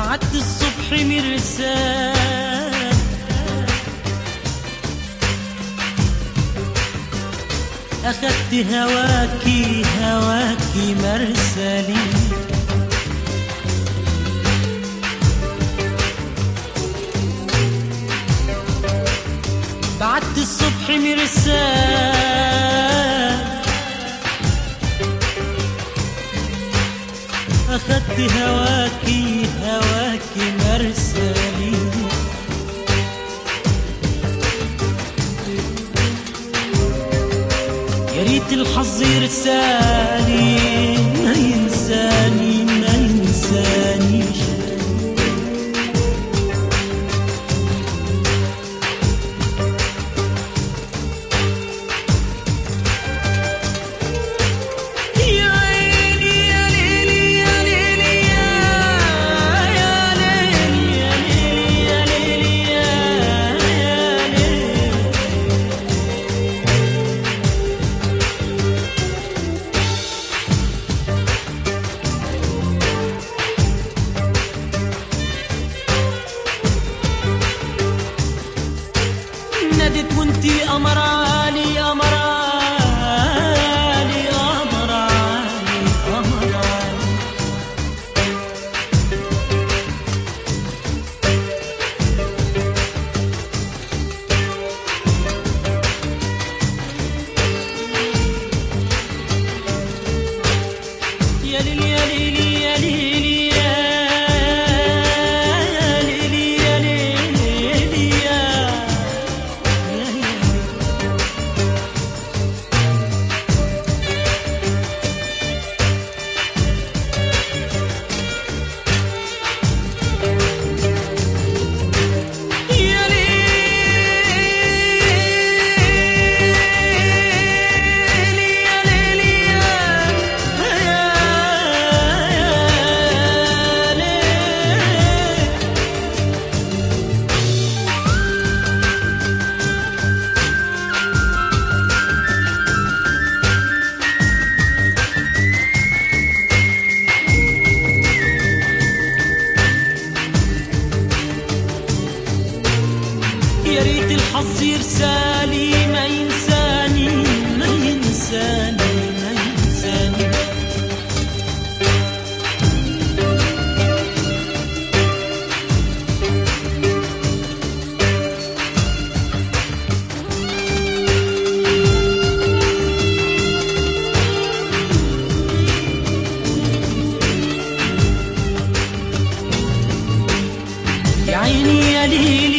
بعت الصبح مرسال، أخدت هواكي هواكي مرسالي. بعت الصبح مرسال، أخدت هواكي هواكي مرسالي. يا ريت الحظ يرسالي ما ينساني ما ينسانيش. نادت وانتي قمر عالي قمر عالي قمر عالي قمر عالي. يا ليل يا ليل يا ليل يا ريت الحظ يرسالي ما ينساني ما ينساني ما ينساني. يا عيني يا ليلي